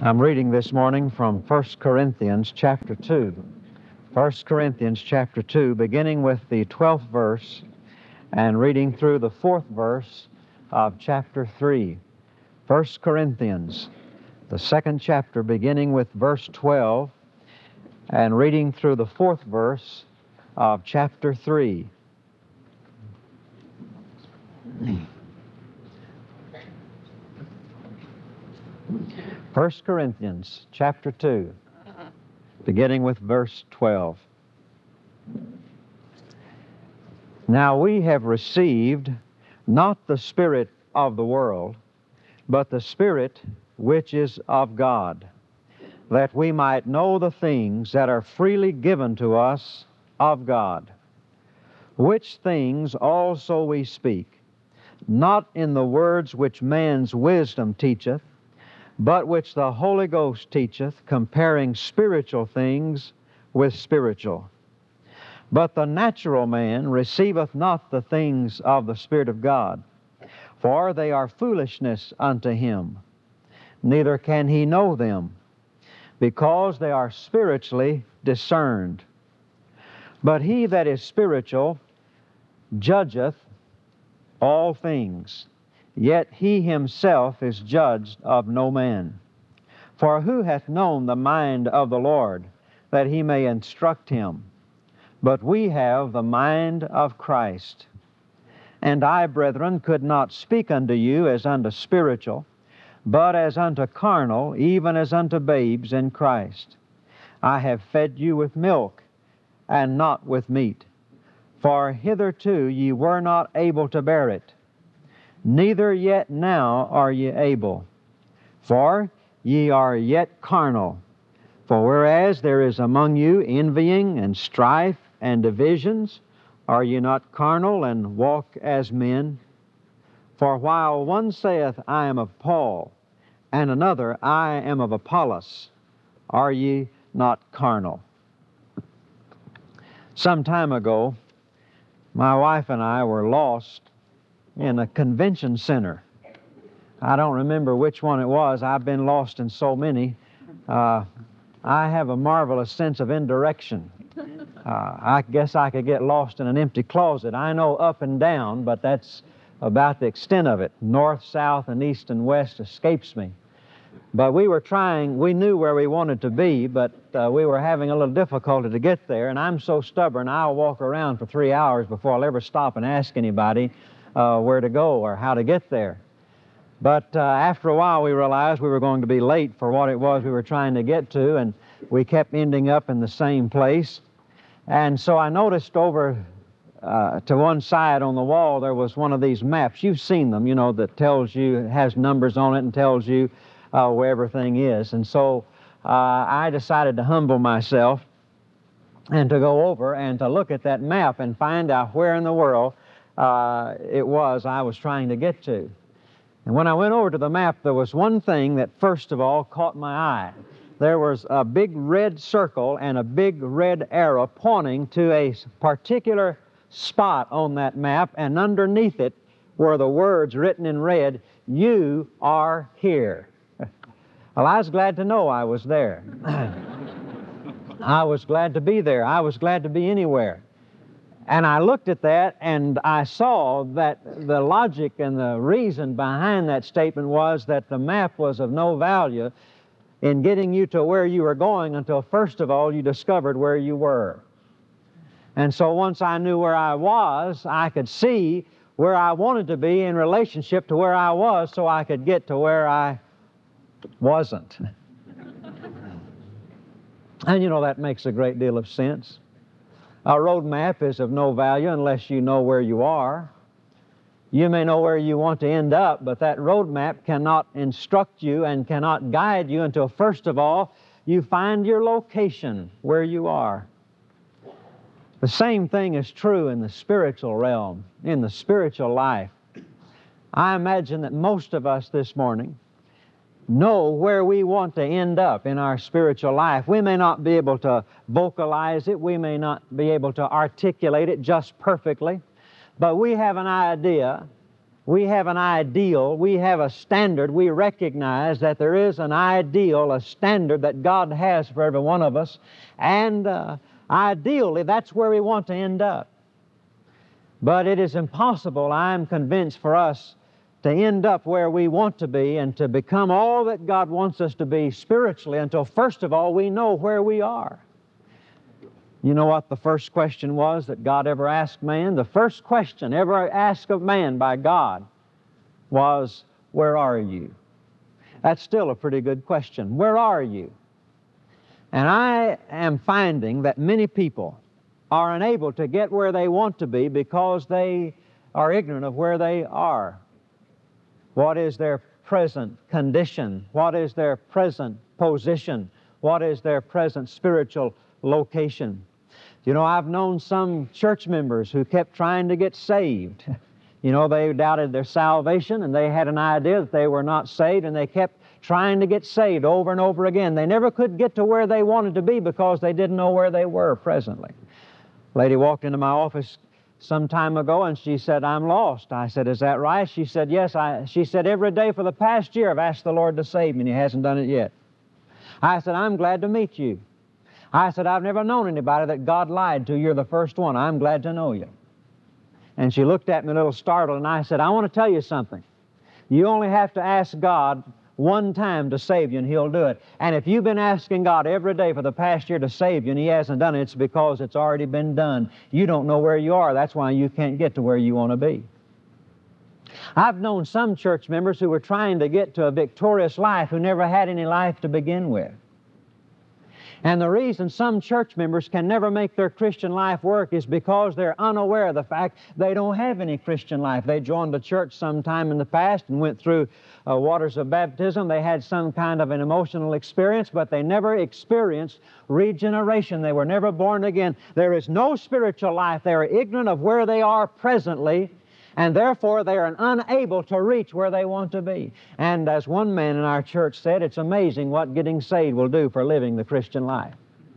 I'm reading this morning from 1 Corinthians chapter 2. 1 Corinthians chapter 2, beginning with the 12th verse and reading through the 4th verse of chapter 3. 1 Corinthians, the 2nd chapter, beginning with verse 12 and reading through the 4th verse of chapter 3. First Corinthians chapter 2, beginning with verse 12. Now we have received not the Spirit of the world, but the Spirit which is of God, that we might know the things that are freely given to us of God, which things also we speak, not in the words which man's wisdom teacheth, but which the Holy Ghost teacheth, comparing spiritual things with spiritual. But the natural man receiveth not the things of the Spirit of God, for they are foolishness unto him, neither can he know them, because they are spiritually discerned. But he that is spiritual judgeth all things, yet he himself is judged of no man. For who hath known the mind of the Lord, that he may instruct him? But we have the mind of Christ. And I, brethren, could not speak unto you as unto spiritual, but as unto carnal, even as unto babes in Christ. I have fed you with milk, and not with meat. For hitherto ye were not able to bear it, neither yet now are ye able. For ye are yet carnal. For whereas there is among you envying and strife and divisions, are ye not carnal and walk as men? For while one saith, I am of Paul, and another, I am of Apollos, are ye not carnal? Some time ago, my wife and I were lost in a convention center. I don't remember which one it was. I've been lost in so many. I have a marvelous sense of indirection. I guess I could get lost in an empty closet. I know up and down, but that's about the extent of it. North, south, and east and west escapes me. But we knew where we wanted to be, but we were having a little difficulty to get there, and I'm so stubborn, I'll walk around for 3 hours before I'll ever stop and ask anybody where to go or how to get there. But after a while we realized we were going to be late for what it was we were trying to get to, and we kept ending up in the same place. And so I noticed over to one side on the wall there was one of these maps. You've seen them, you know, that tells you, has numbers on it and tells you where everything is. And so I decided to humble myself and to go over and to look at that map and find out where in the world it was I was trying to get to. And when I went over to the map, there was one thing that first of all caught my eye. There was a big red circle and a big red arrow pointing to a particular spot on that map, and underneath it were the words written in red, "You are here." Well, I was glad to know I was there. I was glad to be there. I was glad to be anywhere. And I looked at that and I saw that the logic and the reason behind that statement was that the map was of no value in getting you to where you were going until first of all you discovered where you were. And so once I knew where I was, I could see where I wanted to be in relationship to where I was, so I could get to where I wasn't. And you know, that makes a great deal of sense. A road map is of no value unless you know where you are. You may know where you want to end up, but that road map cannot instruct you and cannot guide you until first of all you find your location where you are. The same thing is true in the spiritual realm, in the spiritual life. I imagine that most of us this morning know where we want to end up in our spiritual life. We may not be able to vocalize it, we may not be able to articulate it just perfectly, but we have an idea We have an ideal. We have a standard. We recognize that there is an ideal, a standard that God has for every one of us. And ideally, that's where we want to end up. But it is impossible, I'm convinced, for us to end up where we want to be and to become all that God wants us to be spiritually until, first of all, we know where we are. You know what the first question was that God ever asked man? The first question ever asked of man by God was, where are you? That's still a pretty good question. Where are you? And I am finding that many people are unable to get where they want to be because they are ignorant of where they are. What is their present condition? What is their present position? What is their present spiritual location? You know, I've known some church members who kept trying to get saved. You know, they doubted their salvation and they had an idea that they were not saved, and they kept trying to get saved over and over again. They never could get to where they wanted to be because they didn't know where they were presently. A lady walked into my office some time ago and she said, I'm lost. I said, is that right? She said, yes. She said, every day for the past year I've asked the Lord to save me and He hasn't done it yet. I said, I'm glad to meet you. I said, I've never known anybody that God lied to. You're the first one. I'm glad to know you. And she looked at me a little startled, and I said, I want to tell you something. You only have to ask God one time to save you, and He'll do it. And if you've been asking God every day for the past year to save you, and He hasn't done it, it's because it's already been done. You don't know where you are. That's why you can't get to where you want to be. I've known some church members who were trying to get to a victorious life who never had any life to begin with. And the reason some church members can never make their Christian life work is because they're unaware of the fact they don't have any Christian life. They joined a church sometime in the past and went through waters of baptism. They had some kind of an emotional experience, but they never experienced regeneration. They were never born again. There is no spiritual life. They are ignorant of where they are presently, and therefore they are unable to reach where they want to be. And as one man in our church said, it's amazing what getting saved will do for living the Christian life.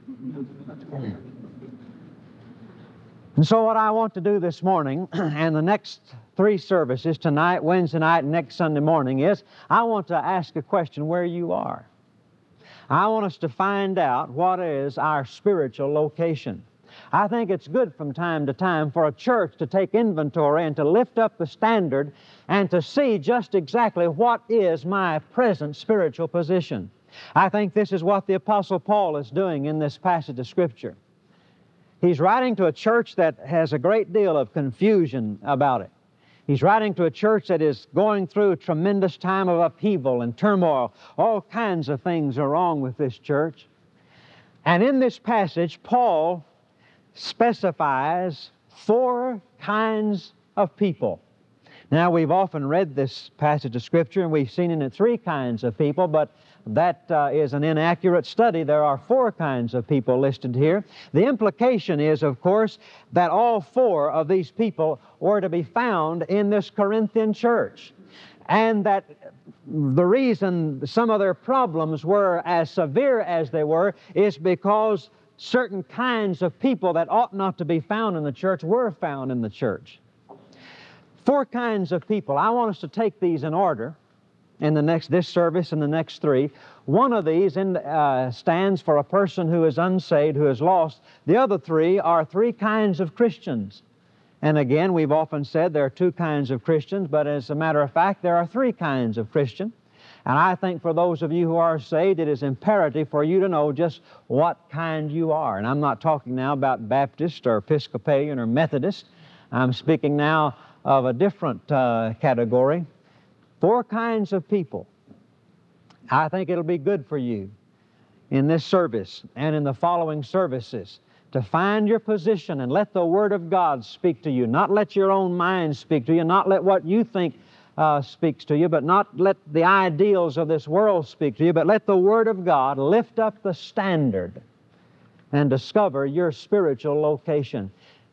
And so what I want to do this morning and the next 3 services, tonight, Wednesday night, and next Sunday morning, is I want to ask a question where you are. I want us to find out what is our spiritual location. I think it's good from time to time for a church to take inventory and to lift up the standard and to see just exactly what is my present spiritual position. I think this is what the Apostle Paul is doing in this passage of Scripture. He's writing to a church that has a great deal of confusion about it. He's writing to a church that is going through a tremendous time of upheaval and turmoil. All kinds of things are wrong with this church. And in this passage, Paul specifies 4 kinds of people. Now, we've often read this passage of Scripture and we've seen in it 3 kinds of people, but that is an inaccurate study. There are 4 kinds of people listed here. The implication is, of course, that all 4 of these people were to be found in this Corinthian church, and that the reason some of their problems were as severe as they were is because certain kinds of people that ought not to be found in the church were found in the church. 4 kinds of people. I want us to take these in order in this service and the next 3. One of these stands for a person who is unsaved, who is lost. The other 3 are 3 kinds of Christians. And again, we've often said there are 2 kinds of Christians, but as a matter of fact, there are 3 kinds of Christian. And I think for those of you who are saved, it is imperative for you to know just what kind you are. And I'm not talking now about Baptist or Episcopalian or Methodist. I'm speaking now of a different category. 4 kinds of people. I think it'll be good for you in this service and in the following services to find your position and let the Word of God speak to you. Not let your own mind speak to you, not let what you think speaks to you, but not let the ideals of this world speak to you, but let the Word of God lift up the standard and discover your spiritual location.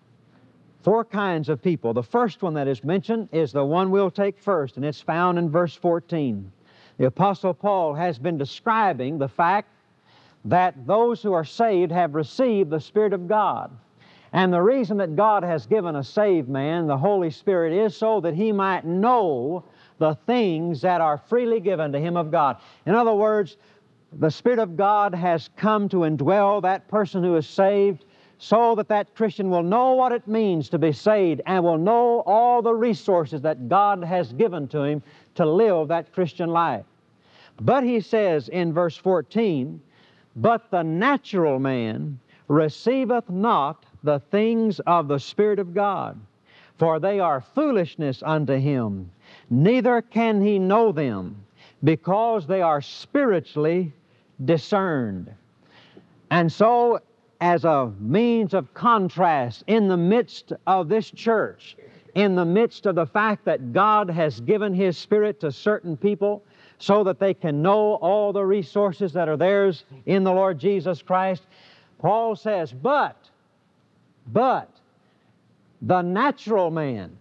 4 kinds of people. The first one that is mentioned is the one we'll take first, and it's found in verse 14. The Apostle Paul has been describing the fact that those who are saved have received the Spirit of God. And the reason that God has given a saved man the Holy Spirit is so that he might know the things that are freely given to him of God. In other words, the Spirit of God has come to indwell that person who is saved so that that Christian will know what it means to be saved and will know all the resources that God has given to him to live that Christian life. But he says in verse 14, "But the natural man receiveth not the things of the Spirit of God, for they are foolishness unto him, neither can he know them, because they are spiritually discerned." And so, as a means of contrast in the midst of this church, in the midst of the fact that God has given His Spirit to certain people so that they can know all the resources that are theirs in the Lord Jesus Christ, Paul says, but the natural man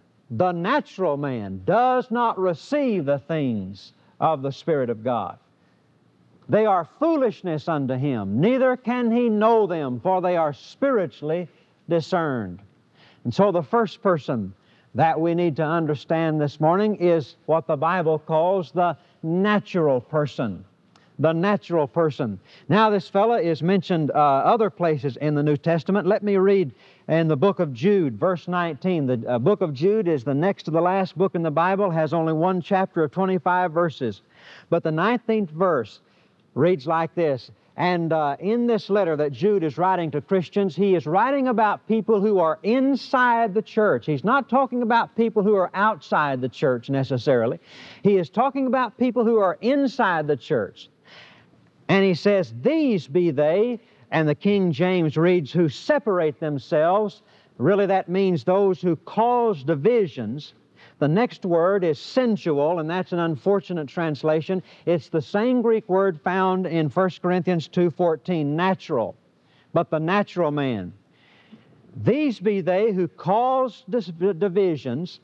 does not receive the things of the Spirit of God. They are foolishness unto him, neither can he know them, for they are spiritually discerned. And so the first person that we need to understand this morning is what the Bible calls the natural person. The natural person. Now this fellow is mentioned other places in the New Testament. Let me read in the book of Jude, verse 19. The book of Jude is the next to the last book in the Bible, has only one chapter of 25 verses. But the 19th verse reads like this. And in this letter that Jude is writing to Christians, he is writing about people who are inside the church. He's not talking about people who are outside the church necessarily. He is talking about people who are inside the church. And he says, "These be they," and the King James reads, "who separate themselves." Really that means those who cause divisions. The next word is sensual, and that's an unfortunate translation. It's the same Greek word found in 1 Corinthians 2:14, natural. But the natural man. "These be they who cause divisions,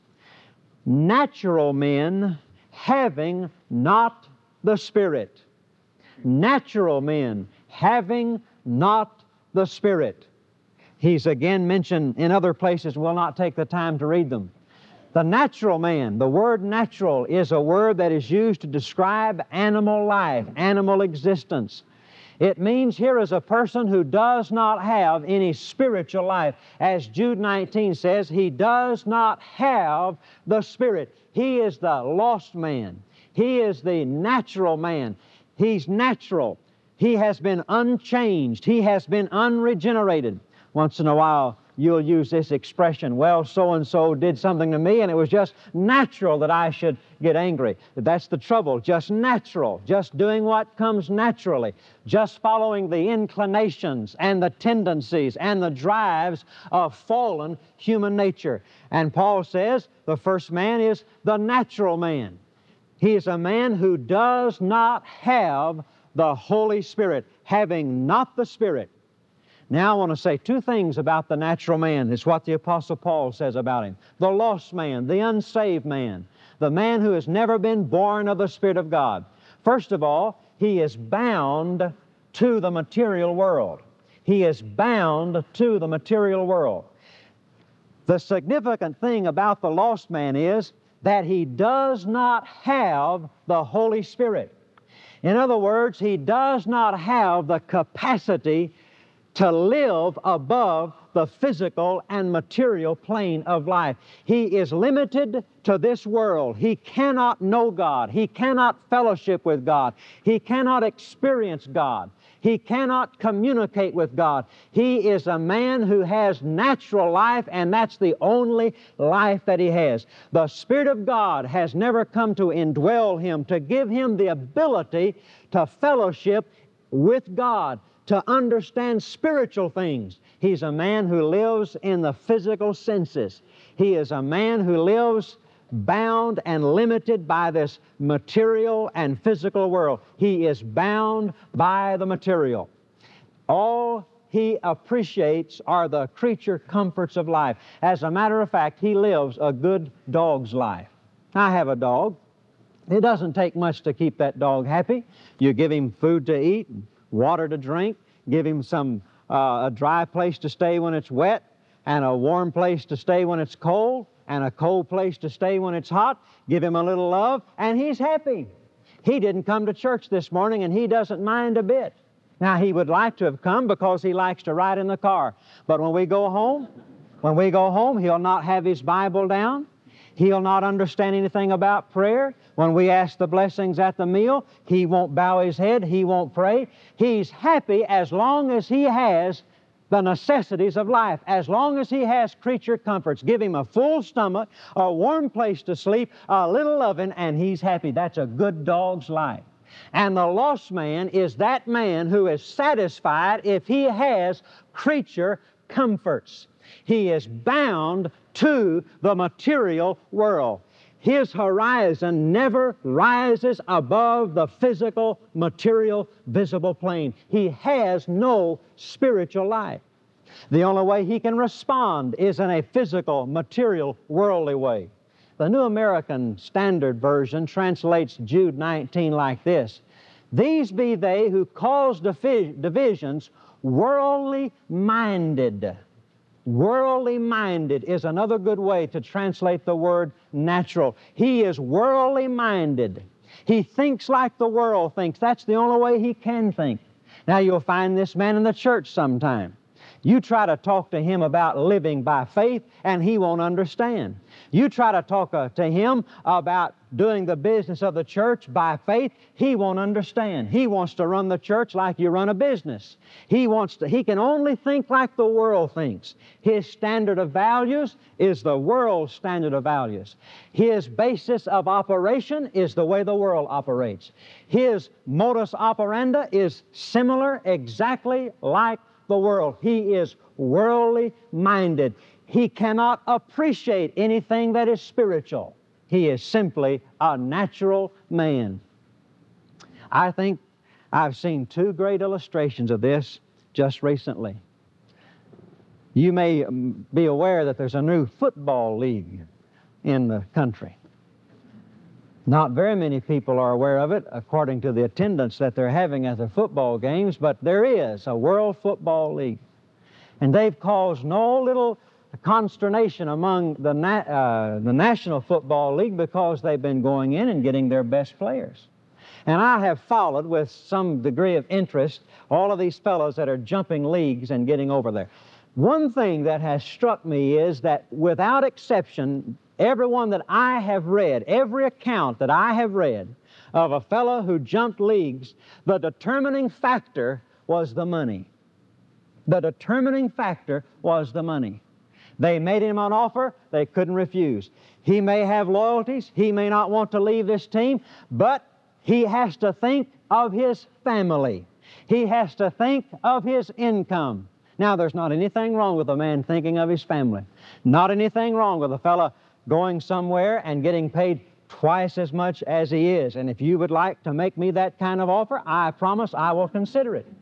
natural men, having not the Spirit." Natural men, having not the Spirit. He's again mentioned in other places. We'll not take the time to read them. The natural man, the word natural is a word that is used to describe animal life, animal existence. It means here is a person who does not have any spiritual life. As Jude 19 says, he does not have the Spirit. He is the lost man. He is the natural man. He's natural. He has been unchanged. He has been unregenerated. Once in a while, you'll use this expression, "Well, so-and-so did something to me, and it was just natural that I should get angry." That's the trouble, just natural, just doing what comes naturally, just following the inclinations and the tendencies and the drives of fallen human nature. And Paul says the first man is the natural man. He is a man who does not have the Holy Spirit, having not the Spirit. Now I want to say two things about the natural man. It's what the Apostle Paul says about him. The lost man, the unsaved man, the man who has never been born of the Spirit of God. First of all, he is bound to the material world. He is bound to the material world. The significant thing about the lost man is that he does not have the Holy Spirit. In other words, he does not have the capacity to live above the physical and material plane of life. He is limited to this world. He cannot know God. He cannot fellowship with God. He cannot experience God. He cannot communicate with God. He is a man who has natural life, and that's the only life that he has. The Spirit of God has never come to indwell him, to give him the ability to fellowship with God, to understand spiritual things. He's a man who lives in the physical senses. He is a man who lives bound and limited by this material and physical world. He is bound by the material. All he appreciates are the creature comforts of life. As a matter of fact, he lives a good dog's life. I have a dog. It doesn't take much to keep that dog happy. You give him food to eat, water to drink, give him a dry place to stay when it's wet, and a warm place to stay when it's cold, and a cold place to stay when it's hot. Give him a little love, and he's happy. He didn't come to church this morning, and he doesn't mind a bit. Now, he would like to have come because he likes to ride in the car. But when we go home, he'll not have his Bible down. He'll not understand anything about prayer. When we ask the blessings at the meal, he won't bow his head. He won't pray. He's happy as long as he has the necessities of life, as long as he has creature comforts. Give him a full stomach, a warm place to sleep, a little loving, and he's happy. That's a good dog's life. And the lost man is that man who is satisfied if he has creature comforts. He is bound to the material world. His horizon never rises above the physical, material, visible plane. He has no spiritual life. The only way he can respond is in a physical, material, worldly way. The New American Standard Version translates Jude 19 like this: "These be they who cause divisions, worldly minded." Worldly minded is another good way to translate the word natural. He is worldly minded. He thinks like the world thinks. That's the only way he can think. Now, you'll find this man in the church sometime. You try to talk to him about living by faith, and he won't understand. You try to talk to him about doing the business of the church by faith, he won't understand. He wants to run the church like you run a business. He can only think like the world thinks. His standard of values is the world's standard of values. His basis of operation is the way the world operates. His modus operandi is similar, exactly like the world. He is worldly minded. He cannot appreciate anything that is spiritual. He is simply a natural man. I think I've seen two great illustrations of this just recently. You may be aware that there's a new football league in the country. Not very many people are aware of it, according to the attendance that they're having at their football games, but there is a World Football League. And they've caused no little consternation among the National Football League because they've been going in and getting their best players. And I have followed with some degree of interest all of these fellows that are jumping leagues and getting over there. One thing that has struck me is that without exception, everyone that I have read, every account that I have read of a fellow who jumped leagues, the determining factor was the money. The determining factor was the money. They made him an offer they couldn't refuse. He may have loyalties, he may not want to leave this team, but he has to think of his family. He has to think of his income. Now, there's not anything wrong with a man thinking of his family. Not anything wrong with a fellow going somewhere and getting paid twice as much as he is. And if you would like to make me that kind of offer, I promise I will consider it.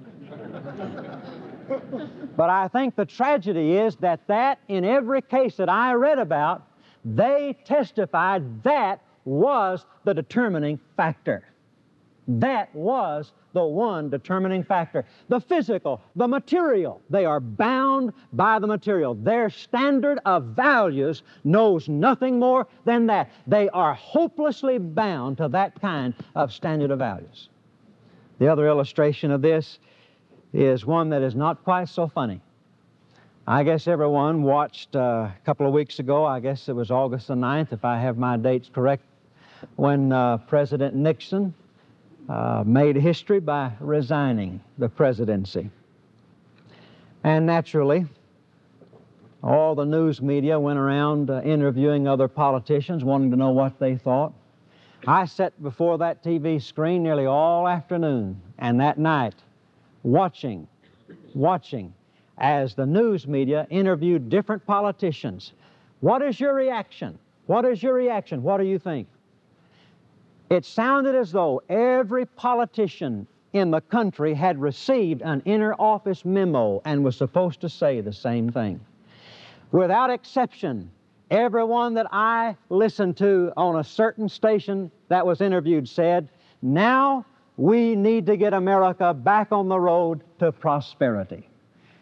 But I think the tragedy is that in every case that I read about, they testified that was the determining factor. That was the one determining factor. The physical, the material. They are bound by the material. Their standard of values knows nothing more than that. They are hopelessly bound to that kind of standard of values. The other illustration of this is one that is not quite so funny. I guess everyone watched a couple of weeks ago, I guess it was August the 9th, if I have my dates correct, when President Nixon made history by resigning the presidency. And naturally, all the news media went around interviewing other politicians, wanting to know what they thought. I sat before that TV screen nearly all afternoon and that night, watching as the news media interviewed different politicians. What is your reaction? What is your reaction? What do you think? It sounded as though every politician in the country had received an inner office memo and was supposed to say the same thing. Without exception, everyone that I listened to on a certain station that was interviewed said, now we need to get America back on the road to prosperity.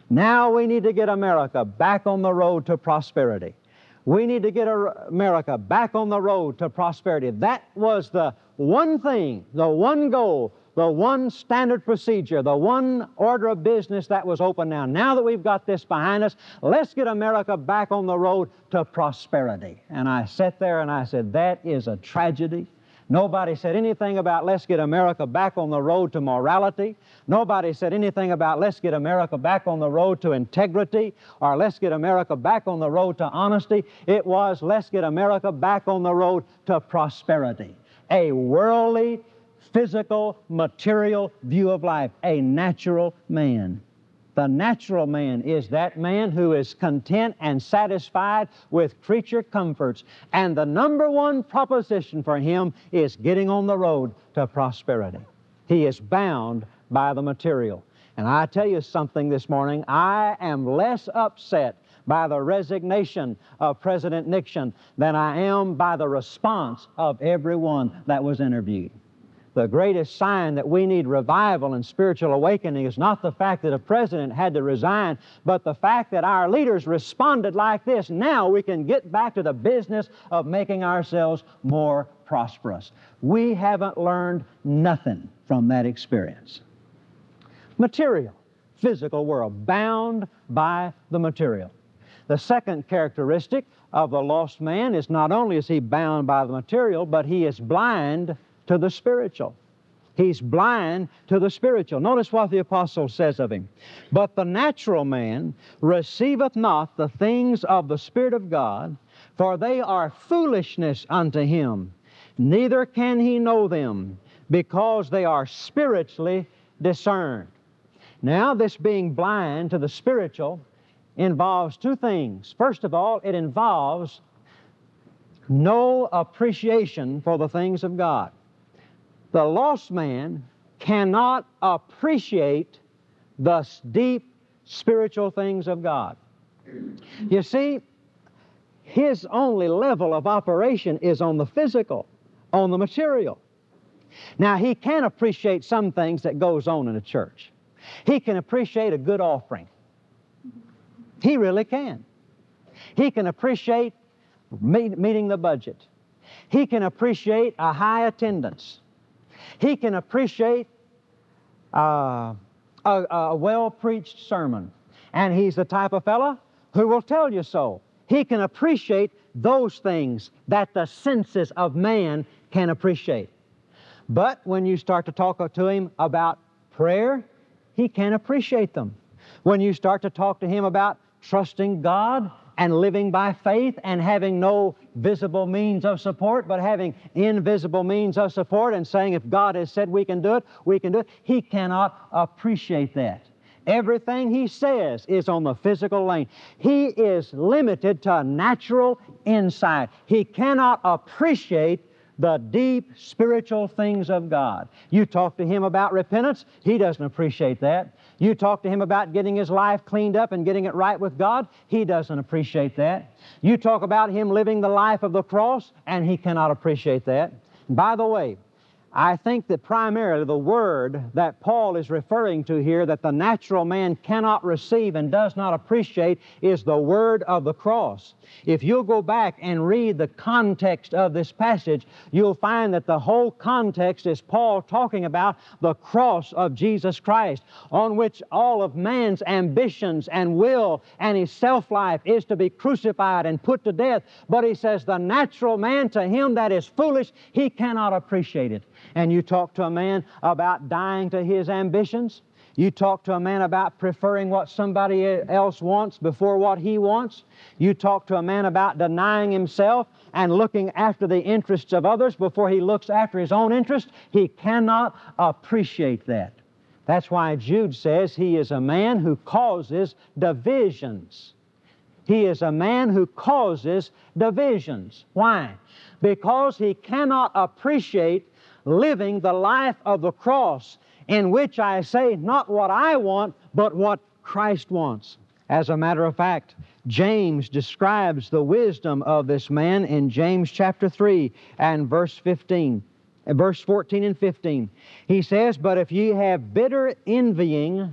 Now we need to get America back on the road to prosperity. We need to get America back on the road to prosperity. That was the one thing, the one goal, the one standard procedure, the one order of business that was open now. Now that we've got this behind us, let's get America back on the road to prosperity. And I sat there and I said, that is a tragedy. Nobody said anything about let's get America back on the road to morality. Nobody said anything about let's get America back on the road to integrity, or let's get America back on the road to honesty. It was let's get America back on the road to prosperity. A worldly, physical, material view of life. A natural man. The natural man is that man who is content and satisfied with creature comforts. And the number one proposition for him is getting on the road to prosperity. He is bound by the material. And I tell you something this morning, I am less upset by the resignation of President Nixon than I am by the response of everyone that was interviewed. The greatest sign that we need revival and spiritual awakening is not the fact that a president had to resign, but the fact that our leaders responded like this. Now we can get back to the business of making ourselves more prosperous. We haven't learned nothing from that experience. Material, physical world, bound by the material. The second characteristic of the lost man is not only is he bound by the material, but he is blind to the spiritual. He's blind to the spiritual. Notice what the apostle says of him. But the natural man receiveth not the things of the Spirit of God, for they are foolishness unto him. Neither can he know them, because they are spiritually discerned. Now, this being blind to the spiritual involves two things. First of all, it involves no appreciation for the things of God. The lost man cannot appreciate the deep spiritual things of God. You see, his only level of operation is on the physical, on the material. Now, he can appreciate some things that goes on in a church. He can appreciate a good offering. He really can. He can appreciate meeting the budget. He can appreciate a high attendance. He can appreciate a well-preached sermon. And he's the type of fellow who will tell you so. He can appreciate those things that the senses of man can appreciate. But when you start to talk to him about prayer, he can't appreciate them. When you start to talk to him about trusting God and living by faith and having no visible means of support, but having invisible means of support and saying if God has said we can do it, we can do it, he cannot appreciate that. Everything he says is on the physical lane. He is limited to natural insight. He cannot appreciate the deep spiritual things of God. You talk to him about repentance, he doesn't appreciate that. You talk to him about getting his life cleaned up and getting it right with God, he doesn't appreciate that. You talk about him living the life of the cross, and he cannot appreciate that. By the way, I think that primarily the word that Paul is referring to here that the natural man cannot receive and does not appreciate is the word of the cross. If you'll go back and read the context of this passage, you'll find that the whole context is Paul talking about the cross of Jesus Christ, on which all of man's ambitions and will and his self-life is to be crucified and put to death. But he says the natural man, to him that is foolish, he cannot appreciate it. And you talk to a man about dying to his ambitions. You talk to a man about preferring what somebody else wants before what he wants. You talk to a man about denying himself and looking after the interests of others before he looks after his own interests. He cannot appreciate that. That's why Jude says he is a man who causes divisions. He is a man who causes divisions. Why? Because he cannot appreciate living the life of the cross, in which I say not what I want, but what Christ wants. As a matter of fact, James describes the wisdom of this man in James chapter 3 and verse 14 and 15. He says, "But if ye have bitter envying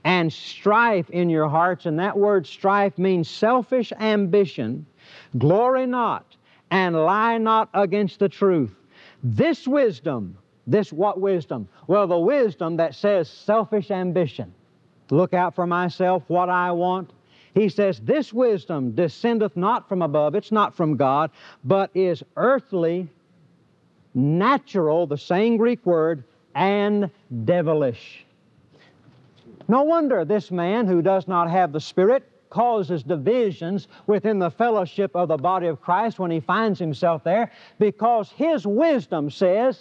and strife in your hearts, and that word strife means selfish ambition, glory not, and lie not against the truth. This wisdom, this what wisdom? Well, the wisdom that says selfish ambition. Look out for myself, what I want. He says, this wisdom descendeth not from above, it's not from God, but is earthly, natural, the same Greek word, and devilish. No wonder this man who does not have the Spirit causes divisions within the fellowship of the body of Christ when he finds himself there, because his wisdom says,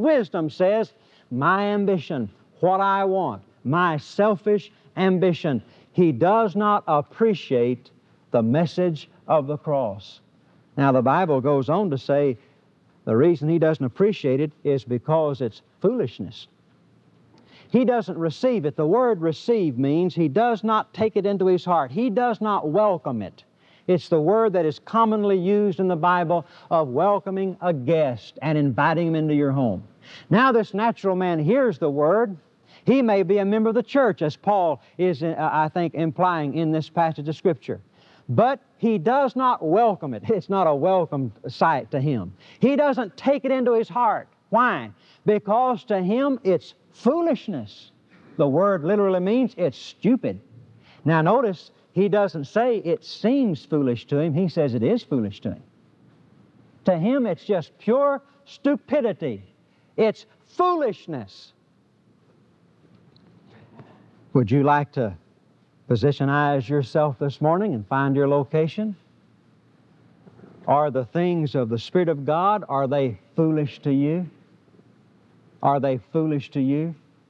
my ambition, what I want, my selfish ambition. He does not appreciate the message of the cross. Now the Bible goes on to say the reason he doesn't appreciate it is because it's foolishness. He doesn't receive it. The word receive means he does not take it into his heart. He does not welcome it. It's the word that is commonly used in the Bible of welcoming a guest and inviting him into your home. Now this natural man hears the word. He may be a member of the church, as Paul is, I think, implying in this passage of Scripture. But he does not welcome it. It's not a welcome sight to him. He doesn't take it into his heart. Why? Because to him it's foolishness. The word literally means it's stupid. Now notice, he doesn't say it seems foolish to him. He says it is foolish to him. To him it's just pure stupidity. It's foolishness. Would you like to position yourself this morning and find your location? Are the things of the Spirit of God, are they foolish to you? Are they foolish to you?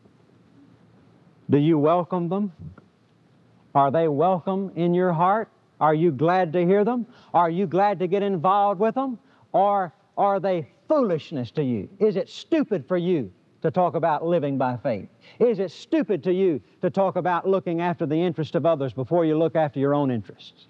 Do you welcome them? Are they welcome in your heart? Are you glad to hear them? Are you glad to get involved with them? Or are they foolishness to you? Is it stupid for you to talk about living by faith? Is it stupid to you to talk about looking after the interest of others before you look after your own interests?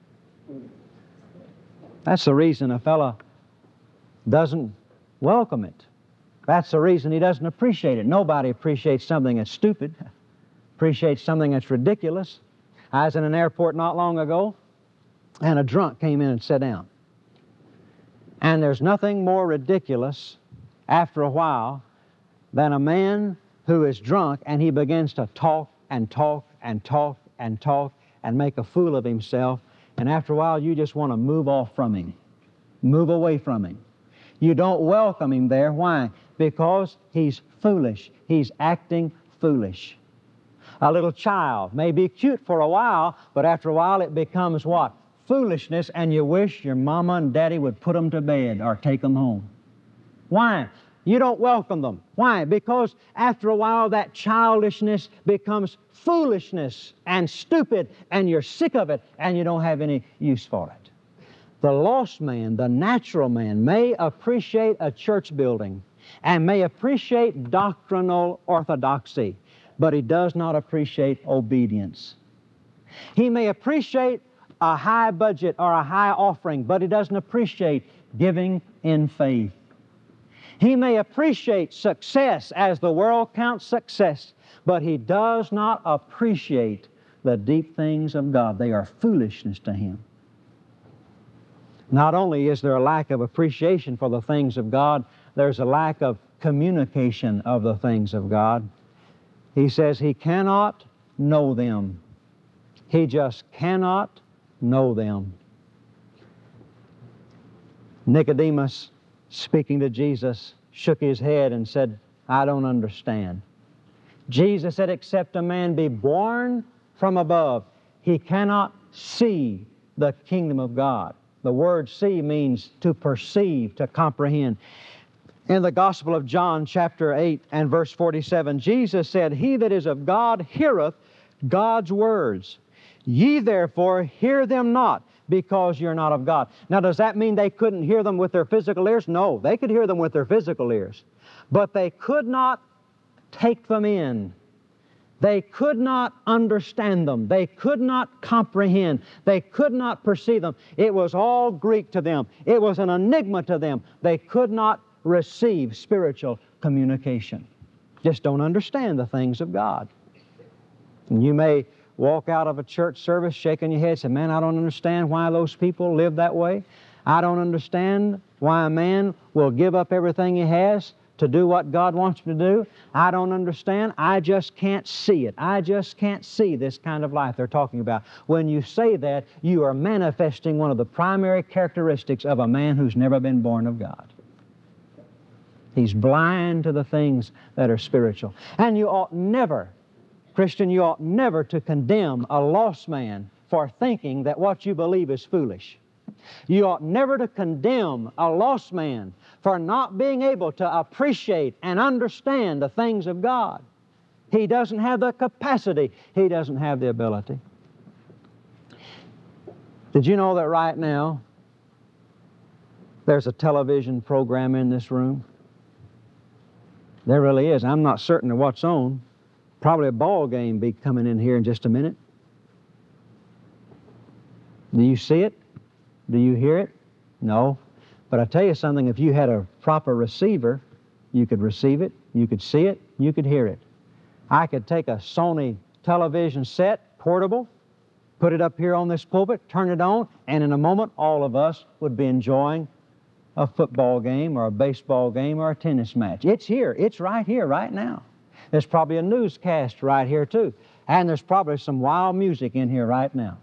That's the reason a fellow doesn't welcome it. That's the reason he doesn't appreciate it. Nobody appreciates something that's stupid, appreciates something that's ridiculous. I was in an airport not long ago, and a drunk came in and sat down. And there's nothing more ridiculous after a while than a man who is drunk and he begins to talk and talk and talk and talk and make a fool of himself, and after a while you just want to move off from him, move away from him. You don't welcome him there. Why? Because he's foolish. He's acting foolish. A little child may be cute for a while, but after a while it becomes what? Foolishness, and you wish your mama and daddy would put them to bed or take them home. Why? You don't welcome them. Why? Because after a while that childishness becomes foolishness and stupid, and you're sick of it, and you don't have any use for it. The lost man, the natural man, may appreciate a church building and may appreciate doctrinal orthodoxy, but he does not appreciate obedience. He may appreciate a high budget or a high offering, but he doesn't appreciate giving in faith. He may appreciate success as the world counts success, but he does not appreciate the deep things of God. They are foolishness to him. Not only is there a lack of appreciation for the things of God, there's a lack of communication of the things of God. He says he cannot know them. He just cannot know them. Nicodemus, speaking to Jesus, shook his head and said, I don't understand. Jesus said, except a man be born from above, he cannot see the kingdom of God. The word see means to perceive, to comprehend. In the Gospel of John, chapter 8 and verse 47, Jesus said, he that is of God heareth God's words. Ye therefore hear them not, because you're not of God. Now, does that mean they couldn't hear them with their physical ears? No, they could hear them with their physical ears. But they could not take them in. They could not understand them. They could not comprehend. They could not perceive them. It was all Greek to them. It was an enigma to them. They could not receive spiritual communication. Just don't understand the things of God. And you may walk out of a church service shaking your head and say, man, I don't understand why those people live that way. I don't understand why a man will give up everything he has to do what God wants him to do. I don't understand. I just can't see it. I just can't see this kind of life they're talking about. When you say that, you are manifesting one of the primary characteristics of a man who's never been born of God. He's blind to the things that are spiritual. And you ought never, Christian, you ought never to condemn a lost man for thinking that what you believe is foolish. You ought never to condemn a lost man for not being able to appreciate and understand the things of God. He doesn't have the capacity. He doesn't have the ability. Did you know that right now there's a television program in this room? There really is. I'm not certain of what's on. Probably a ball game be coming in here in just a minute. Do you see it? Do you hear it? No. But I tell you something, if you had a proper receiver, you could receive it, you could see it, you could hear it. I could take a Sony television set, portable, put it up here on this pulpit, turn it on, and in a moment all of us would be enjoying a football game or a baseball game or a tennis match. It's here. It's right here, right now. There's probably a newscast right here too. And there's probably some wild music in here right now.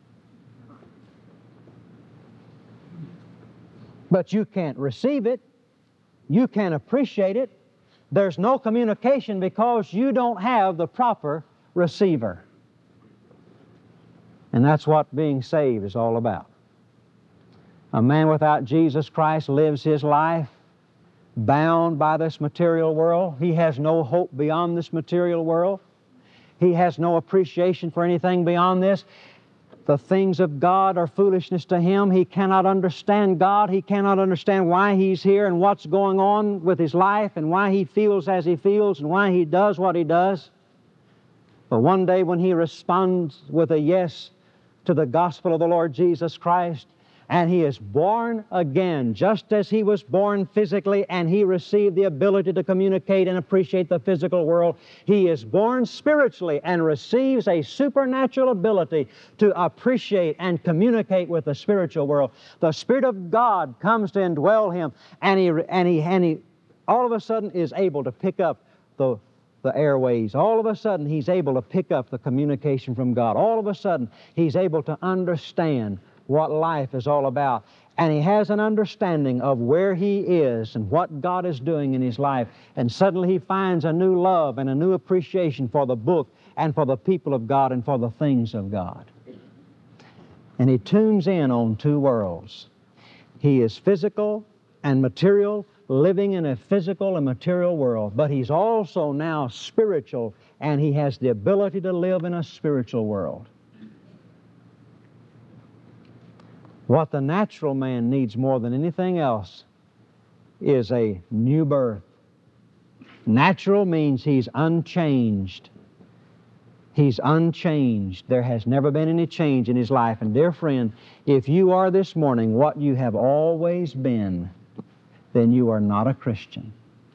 But you can't receive it. You can't appreciate it. There's no communication because you don't have the proper receiver. And that's what being saved is all about. A man without Jesus Christ lives his life bound by this material world. He has no hope beyond this material world. He has no appreciation for anything beyond this. The things of God are foolishness to him. He cannot understand God. He cannot understand why he's here and what's going on with his life and why he feels as he feels and why he does what he does. But one day when he responds with a yes to the gospel of the Lord Jesus Christ, and he is born again, just as he was born physically, and he received the ability to communicate and appreciate the physical world, he is born spiritually and receives a supernatural ability to appreciate and communicate with the spiritual world. The Spirit of God comes to indwell him, and he all of a sudden is able to pick up the airways. All of a sudden he's able to pick up the communication from God. All of a sudden he's able to understand what life is all about. And he has an understanding of where he is and what God is doing in his life. And suddenly he finds a new love and a new appreciation for the book and for the people of God and for the things of God. And he tunes in on two worlds. He is physical and material, living in a physical and material world. But he's also now spiritual, and he has the ability to live in a spiritual world. What the natural man needs more than anything else is a new birth. Natural means he's unchanged. He's unchanged. There has never been any change in his life. And dear friend, if you are this morning what you have always been, then you are not a Christian.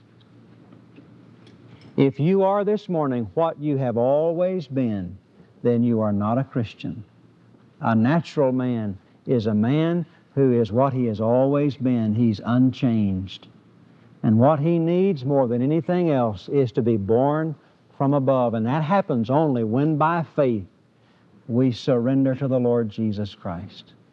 If you are this morning what you have always been, then you are not a Christian. A natural man is a man who is what he has always been. He's unchanged. And what he needs more than anything else is to be born from above. And that happens only when by faith we surrender to the Lord Jesus Christ.